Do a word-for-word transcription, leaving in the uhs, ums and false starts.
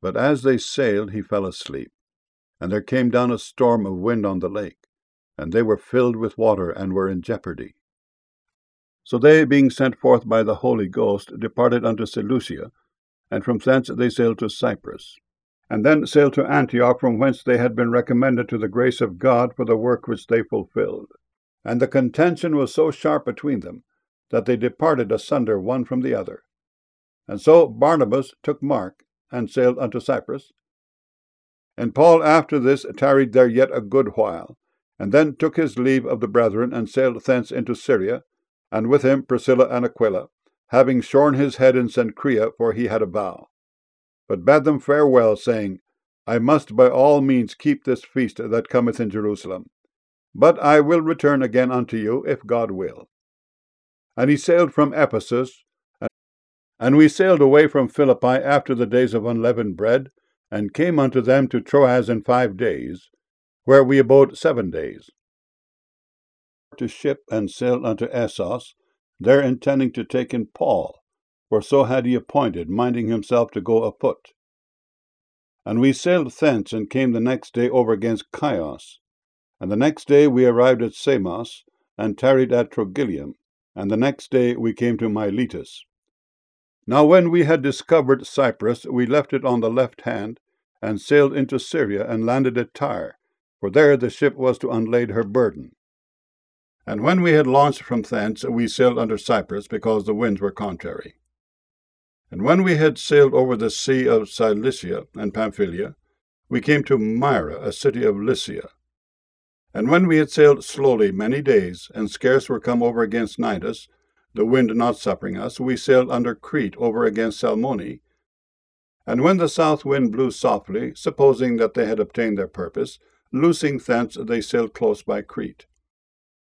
But as they sailed, he fell asleep. And there came down a storm of wind on the lake, and they were filled with water, and were in jeopardy. So they, being sent forth by the Holy Ghost, departed unto Seleucia, and from thence they sailed to Cyprus, and then sailed to Antioch, from whence they had been recommended to the grace of God for the work which they fulfilled. And the contention was so sharp between them, that they departed asunder one from the other. And so Barnabas took Mark, and sailed unto Cyprus. And Paul after this tarried there yet a good while, and then took his leave of the brethren, and sailed thence into Syria, and with him Priscilla and Aquila, having shorn his head in Cenchrea, for he had a vow, but bade them farewell, saying, I must by all means keep this feast that cometh in Jerusalem, but I will return again unto you, if God will. And he sailed from Ephesus, and we sailed away from Philippi after the days of unleavened bread, and came unto them to Troas in five days, where we abode seven days. To ship and sailed unto Assos, there intending to take in Paul, for so had he appointed, minding himself to go afoot. And we sailed thence, and came the next day over against Chios. And the next day we arrived at Samos, and tarried at Trogyllium, and the next day we came to Miletus. Now when we had discovered Cyprus, we left it on the left hand, and sailed into Syria, and landed at Tyre, for there the ship was to unlade her burden. And when we had launched from thence, we sailed under Cyprus, because the winds were contrary. And when we had sailed over the sea of Cilicia and Pamphylia, we came to Myra, a city of Lycia. And when we had sailed slowly many days, and scarce were come over against Cnidus, the wind not suffering us, we sailed under Crete over against Salmone. And when the south wind blew softly, supposing that they had obtained their purpose, loosing thence they sailed close by Crete.